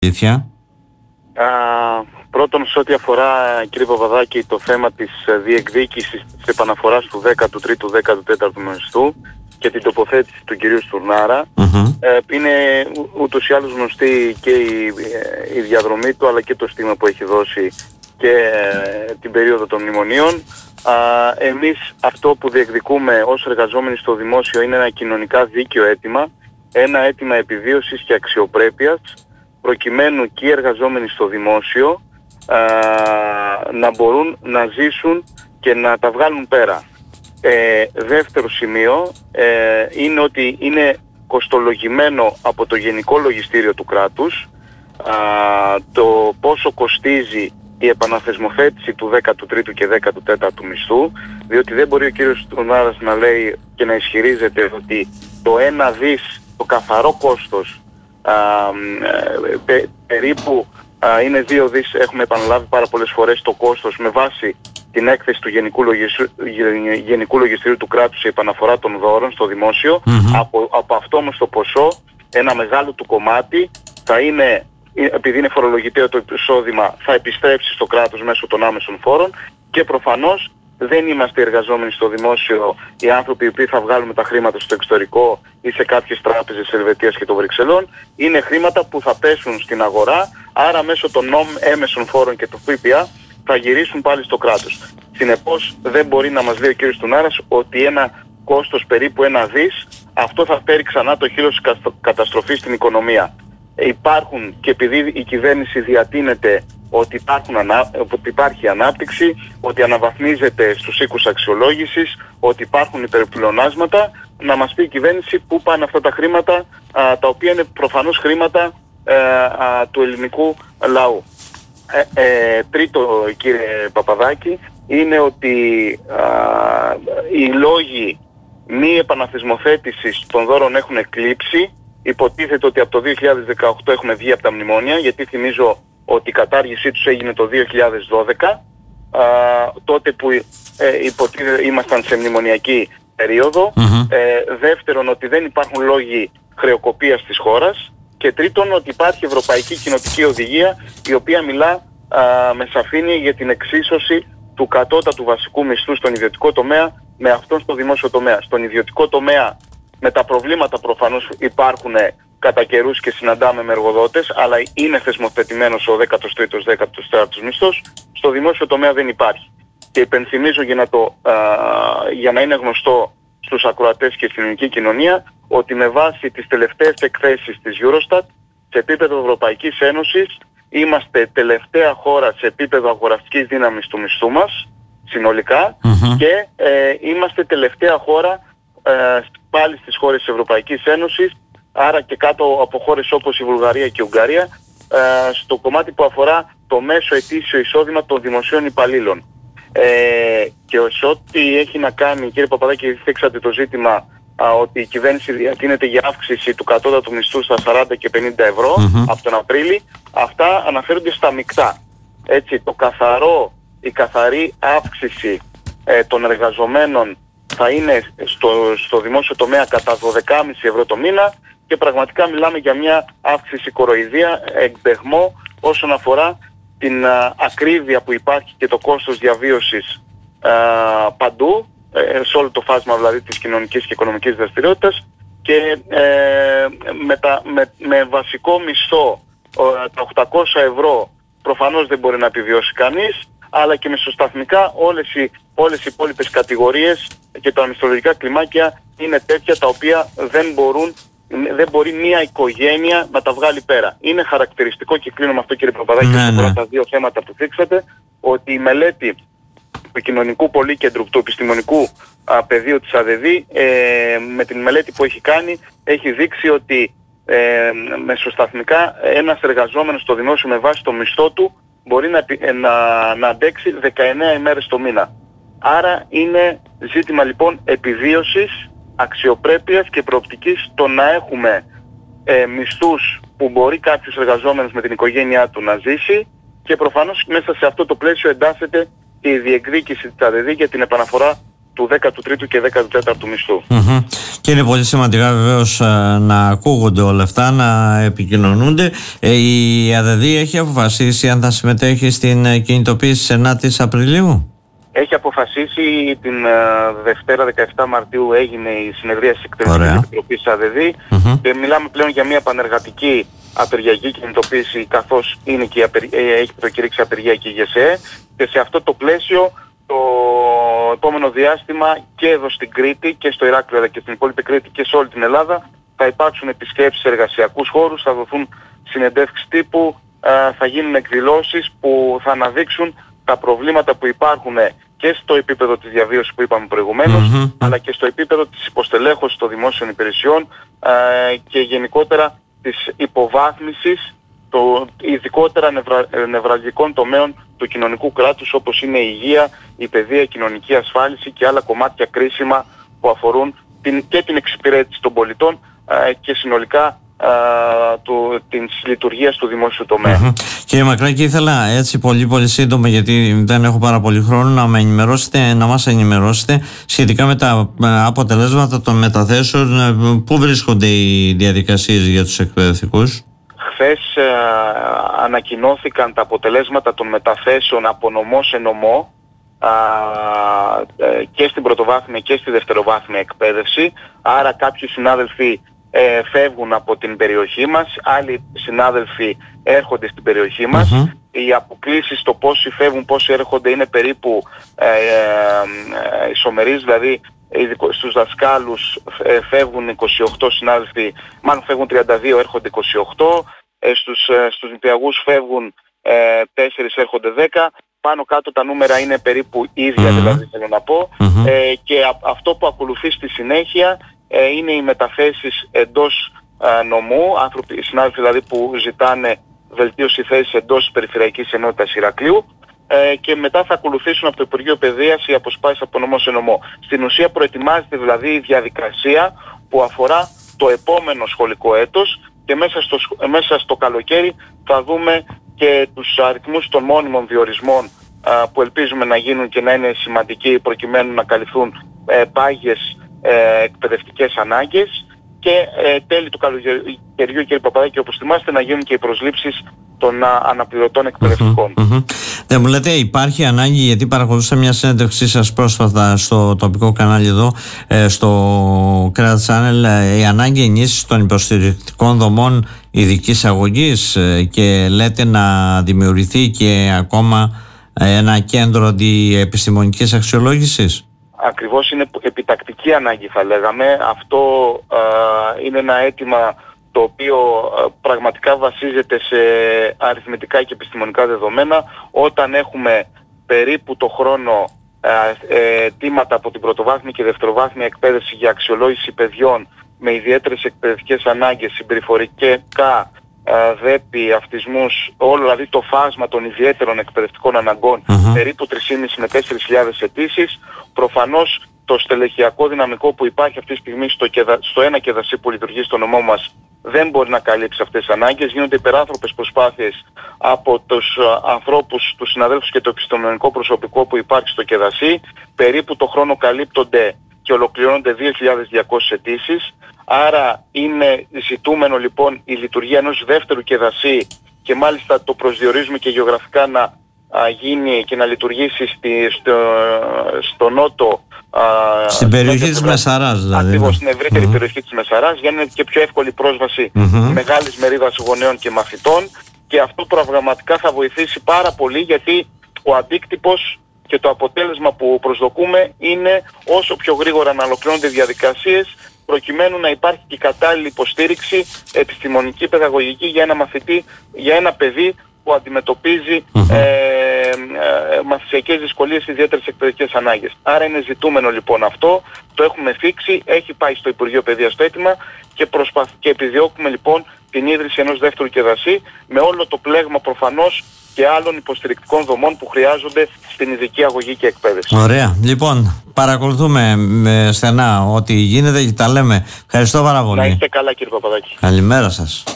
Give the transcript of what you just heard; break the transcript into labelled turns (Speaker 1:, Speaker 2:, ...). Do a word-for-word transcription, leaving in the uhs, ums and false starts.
Speaker 1: Αλήθεια.
Speaker 2: Α, πρώτον, σε ό,τι αφορά, κύριε Παπαδάκη, το θέμα της διεκδίκησης της επαναφοράς του δέκατου τρίτου δέκατου τέταρτου μισθού και την τοποθέτηση του κυρίου Στουρνάρα,
Speaker 1: Mm-hmm.
Speaker 2: ε, είναι ούτως ή άλλως γνωστή και η, η διαδρομή του, αλλά και το στίγμα που έχει δώσει και ε, την περίοδο των μνημονίων. Α, εμείς αυτό που διεκδικούμε ως εργαζόμενοι στο δημόσιο είναι ένα κοινωνικά δίκαιο αίτημα, ένα αίτημα επιβίωσης και αξιοπρέπειας, προκειμένου και οι εργαζόμενοι στο δημόσιο α, να μπορούν να ζήσουν και να τα βγάλουν πέρα. Ε, δεύτερο σημείο ε, είναι ότι είναι κοστολογημένο από το Γενικό Λογιστήριο του κράτους α, το πόσο κοστίζει η επαναθεσμοθέτηση του δέκατου τρίτου και δέκατου τέταρτου μισθού, διότι δεν μπορεί ο κύριος Στουρνάρας να λέει και να ισχυρίζεται ότι το ένα δις, το καθαρό κόστος, α, πε, περίπου α, είναι δύο δις, έχουμε επαναλάβει πάρα πολλές φορές το κόστος με βάση την έκθεση του Γενικού, Λογιστή, Γενικού Λογιστηρίου του κράτους σε επαναφορά των δώρων στο δημόσιο. Mm-hmm. Από, από αυτό όμως το ποσό, ένα μεγάλο του κομμάτι θα είναι, επειδή είναι φορολογητέο το εισόδημα, θα επιστρέψει στο κράτος μέσω των άμεσων φόρων και προφανώς δεν είμαστε εργαζόμενοι στο δημόσιο οι άνθρωποι οι οποίοι θα βγάλουμε τα χρήματα στο εξωτερικό ή σε κάποιες τράπεζες της Ελβετίας και των Βρυξελών. Είναι χρήματα που θα πέσουν στην αγορά, άρα μέσω των νόμ έμεσων φόρων και του ΦΠΑ θα γυρίσουν πάλι στο κράτος. Συνεπώς δεν μπορεί να μας λέει ο κ. Στουρνάρας ότι ένα κόστος περίπου ένα δις, αυτό θα φέρει ξανά το χείλος της καταστροφής στην οικονομία. Υπάρχουν, και επειδή η κυβέρνηση διατείνεται ότι, υπάρχουν ανά, ότι υπάρχει ανάπτυξη, ότι αναβαθμίζεται στους οίκους αξιολόγησης, ότι υπάρχουν υπερπλεονάσματα, να μας πει η κυβέρνηση πού πάνε αυτά τα χρήματα, α, τα οποία είναι προφανώς χρήματα α, α, του ελληνικού λαού. Ε, ε, τρίτο, κύριε Παπαδάκη, είναι ότι α, οι λόγοι μη επαναθεσμοθέτησης των δώρων έχουν εκλείψει. Υποτίθεται ότι από το δύο χιλιάδες δεκαοκτώ έχουμε βγει από τα μνημόνια, γιατί θυμίζω ότι η κατάργησή τους έγινε το δύο χιλιάδες δώδεκα, α, τότε που ε, υποτίθεται ήμασταν σε μνημονιακή περίοδο. Mm-hmm. Ε, δεύτερον, ότι δεν υπάρχουν λόγοι χρεοκοπίας της χώρας. Και τρίτον, ότι υπάρχει Ευρωπαϊκή Κοινοτική Οδηγία, η οποία μιλά α, με σαφήνεια για την εξίσωση του κατώτατου βασικού μισθού στον ιδιωτικό τομέα με αυτόν στο δημόσιο τομέα. Στον ιδιωτικό τομέα, με τα προβλήματα προφανώς υπάρχουν κατά καιρούς και συναντάμε με εργοδότες, αλλά είναι θεσμοθετημένος ο δέκατος τρίτος δέκατος τέταρτος μισθός. Στο δημόσιο τομέα δεν υπάρχει. Και υπενθυμίζω για να, το, α, για να είναι γνωστό στους ακροατές και στην ελληνική κοινωνία, ότι με βάση τις τελευταίες εκθέσεις της Eurostat, σε επίπεδο Ευρωπαϊκής Ένωσης, είμαστε τελευταία χώρα σε επίπεδο αγοραστικής δύναμης του μισθού μας, συνολικά, mm-hmm. και ε, είμαστε τελευταία χώρα ε, πάλι στις χώρες της Ευρωπαϊκής Ένωσης, άρα και κάτω από χώρες όπως η Βουλγαρία και η Ουγγαρία, ε, στο κομμάτι που αφορά το μέσο ετήσιο εισόδημα των δημοσίων υπαλλήλων. Ε, και σε ό,τι έχει να κάνει, κύριε Παπαδάκη, θίξατε το ζήτημα α, ότι η κυβέρνηση διατείνεται για αύξηση του κατώτατου μισθού στα σαράντα και πενήντα ευρώ mm-hmm. από τον Απρίλη. Αυτά αναφέρονται στα μεικτά. Έτσι, το καθαρό, η καθαρή αύξηση ε, των εργαζομένων θα είναι στο, στο δημόσιο τομέα κατά δώδεκα κόμμα πέντε ευρώ το μήνα, και πραγματικά μιλάμε για μια αύξηση κοροϊδία, εκπαιγμό όσον αφορά την α, ακρίβεια που υπάρχει και το κόστος διαβίωσης α, παντού, ε, σε όλο το φάσμα δηλαδή της κοινωνικής και οικονομικής δραστηριότητας, και ε, με, τα, με, με βασικό μισθό ε, τα οκτακόσια ευρώ προφανώς δεν μπορεί να επιβιώσει κανείς, αλλά και μισθοσταθμικά όλες οι, όλες οι υπόλοιπες κατηγορίες και τα μισθολογικά κλιμάκια είναι τέτοια τα οποία δεν μπορούν, δεν μπορεί μια οικογένεια να τα βγάλει πέρα. Είναι χαρακτηριστικό, και κλείνω με αυτό, κύριε Παπαδάκη, ναι, ναι. από τα δύο θέματα που θίξατε, ότι η μελέτη του κοινωνικού πολύκεντρου, του επιστημονικού α, πεδίου της ΑΔΕΔ, ε, με την μελέτη που έχει κάνει, έχει δείξει ότι ε, μεσοσταθμικά ένας εργαζόμενος στο δημόσιο με βάση το μισθό του μπορεί να, να, να αντέξει δεκαεννέα ημέρες το μήνα. Άρα είναι ζήτημα λοιπόν επιβίωσης, αξιοπρέπειας και προοπτικής το να έχουμε ε, μισθούς που μπορεί κάποιος εργαζόμενος με την οικογένειά του να ζήσει, και προφανώς μέσα σε αυτό το πλαίσιο εντάσσεται και η διεκδίκηση της ΑΔΕΔ για την επαναφορά του δέκατου τρίτου και δέκατου τέταρτου μισθού.
Speaker 1: Mm-hmm. Και Και είναι πολύ σημαντικά βεβαίως να ακούγονται όλα αυτά, να επικοινωνούνται. Η ΑΔΔ έχει αποφασίσει αν θα συμμετέχει στην κινητοποίηση της ενάτης Απριλίου.
Speaker 2: Έχει αποφασίσει, την uh, Δευτέρα δεκαεφτά Μαρτίου έγινε η συνεδρία της Εκτελεστικής Επιτροπής ΑΔΔ mm-hmm. και μιλάμε πλέον για μια πανεργατική απεργιακή κινητοποίηση, καθώς είναι και η απερ... έχει προκηρύξει απεργία και η ΓΕΣΕ, και σε αυτό το πλαίσιο το επόμενο διάστημα και εδώ στην Κρήτη και στο Ηράκλειο αλλά και στην υπόλοιπη Κρήτη και σε όλη την Ελλάδα θα υπάρξουν επισκέψεις σε εργασιακούς χώρους, θα δοθούν συνεντεύξεις τύπου, uh, θα γίνουν εκδηλώσεις που θα αναδείξουν τα προβλήματα που υπάρχουν και στο επίπεδο της διαβίωσης που είπαμε προηγουμένως, mm-hmm. αλλά και στο επίπεδο της υποστελέχωσης των δημόσιων υπηρεσιών ε, και γενικότερα της υποβάθμισης το, ειδικότερα νευρα, νευραλγικών τομέων του κοινωνικού κράτους, όπως είναι η υγεία, η παιδεία, η κοινωνική ασφάλιση και άλλα κομμάτια κρίσιμα που αφορούν την, και την εξυπηρέτηση των πολιτών ε, και συνολικά Uh, του, της λειτουργίας του δημόσιου τομέα.
Speaker 1: Mm-hmm. Κύριε Μακράκη, ήθελα έτσι πολύ πολύ σύντομα, γιατί δεν έχω πάρα πολύ χρόνο, να με ενημερώσετε, να μας ενημερώσετε σχετικά με τα αποτελέσματα των μεταθέσεων. Πού βρίσκονται οι διαδικασίες για τους εκπαιδευτικούς?
Speaker 2: Χθες uh, ανακοινώθηκαν τα αποτελέσματα των μεταθέσεων από νομό σε νομό uh, και στην πρωτοβάθμια και στη δευτεροβάθμια εκπαίδευση. Άρα κάποιοι συνάδελφοι Ε, φεύγουν από την περιοχή μας, άλλοι συνάδελφοι έρχονται στην περιοχή μας. Mm-hmm. Οι αποκλήσεις στο πόσοι φεύγουν, πόσοι έρχονται είναι περίπου ε, ε, ε, ισομερείς, δηλαδή στους δασκάλους ε, φεύγουν είκοσι οκτώ συνάδελφοι, μάλλον φεύγουν τριάντα δύο, έρχονται είκοσι οκτώ, ε, στους, ε, στους νηπιαγούς φεύγουν ε, τέσσερα, έρχονται δέκα. Πάνω κάτω τα νούμερα είναι περίπου ίδια, mm-hmm. δηλαδή θέλω να πω. Mm-hmm. Ε, και α, αυτό που ακολουθεί στη συνέχεια ε, είναι οι μεταθέσεις εντός ε, νομού, άνθρωποι, συνάδελφοι δηλαδή που ζητάνε βελτίωση θέσης εντός της Περιφερειακής Ενότητας Ηρακλείου, ε, και μετά θα ακολουθήσουν από το Υπουργείο Παιδείας οι αποσπάσεις από νομό σε νομό. Στην ουσία προετοιμάζεται δηλαδή η διαδικασία που αφορά το επόμενο σχολικό έτος, και μέσα στο, μέσα στο καλοκαίρι θα δούμε και τους αριθμούς των μόνιμων διορισμών α, που ελπίζουμε να γίνουν και να είναι σημαντικοί προκειμένου να καλυφθούν ε, πάγιες ε, εκπαιδευτικές ανάγκες, και ε, τέλη του καλοκαιριού, κύριε Παπαδάκη, όπως θυμάστε, να γίνουν και οι προσλήψεις των α, αναπληρωτών εκπαιδευτικών. Mm-hmm, mm-hmm.
Speaker 1: Δεν μου λέτε, υπάρχει ανάγκη, γιατί παρακολουθούσα μια συνέντευξή σας πρόσφατα στο τοπικό κανάλι εδώ, ε, στο Κρέα Channel, ε, η ανάγκη ενίσχυσης των υποστηρικτικών δομών ειδικής αγωγής, ε, και λέτε να δημιουργηθεί και ακόμα ε, ένα κέντρο αντιεπιστημονικής αξιολόγησης.
Speaker 2: Ακριβώς, είναι επιτακτική ανάγκη θα λέγαμε. Αυτό ε, είναι ένα αίτημα το οποίο ε, πραγματικά βασίζεται σε αριθμητικά και επιστημονικά δεδομένα. Όταν έχουμε περίπου το χρόνο ε, αιτήματα από την πρωτοβάθμια και δευτεροβάθμια εκπαίδευση για αξιολόγηση παιδιών με ιδιαίτερες εκπαιδευτικές ανάγκες, συμπεριφορικά, ε, δέπη, αυτισμούς, όλο δηλαδή το φάσμα των ιδιαίτερων εκπαιδευτικών αναγκών, uh-huh. περίπου τρεις χιλιάδες πεντακόσιες με τέσσερις χιλιάδες αιτήσεις. Προφανώς το στελεχειακό δυναμικό που υπάρχει αυτή τη στιγμή στο, κεδα... στο ένα κεδασί που λειτουργεί στο νομό μας δεν μπορεί να καλύψει αυτές τις ανάγκες. Γίνονται υπεράνθρωπες προσπάθειες από τους ανθρώπους, τους συναδέλφους και το επιστημονικό προσωπικό που υπάρχει στο κεδασί. Περίπου το χρόνο καλύπτονται και ολοκληρώνονται δύο χιλιάδες διακόσιες αιτήσεις. Άρα είναι ζητούμενο λοιπόν η λειτουργία ενός δεύτερου κεδασί, και μάλιστα το προσδιορίζουμε και γεωγραφικά να α, γίνει και να λειτουργήσει στη, στο, στο νότο. Α,
Speaker 1: στην περιοχή της Μεσαράς δηλαδή.
Speaker 2: Ακριβώς, στην ευρύτερη mm-hmm. περιοχή της Μεσαράς, για να είναι και πιο εύκολη πρόσβαση mm-hmm. μεγάλης μερίδας γονέων και μαθητών, και αυτό πραγματικά θα βοηθήσει πάρα πολύ, γιατί ο αντίκτυπος και το αποτέλεσμα που προσδοκούμε είναι όσο πιο γρήγορα να ολοκληρώνονται οι διαδικασίες, προκειμένου να υπάρχει και κατάλληλη υποστήριξη επιστημονική, παιδαγωγική για ένα μαθητή, για ένα παιδί που αντιμετωπίζει mm-hmm. ε, ε, μαθησιακές δυσκολίες, ιδιαίτερες εκπαιδευτικές ανάγκες. Άρα είναι ζητούμενο λοιπόν αυτό, το έχουμε φίξει, έχει πάει στο Υπουργείο Παιδείας το αίτημα, και, προσπαθ... και επιδιώκουμε λοιπόν την ίδρυση ενός δεύτερου κεδασί, με όλο το πλέγμα προφανώς και άλλων υποστηρικτικών δομών που χρειάζονται στην ειδική αγωγή και εκπαίδευση.
Speaker 1: Ωραία. Λοιπόν, παρακολουθούμε στενά ό,τι γίνεται και τα λέμε. Ευχαριστώ πάρα πολύ.
Speaker 2: Να είστε καλά, κύριε Παπαδάκη.
Speaker 1: Καλημέρα σας.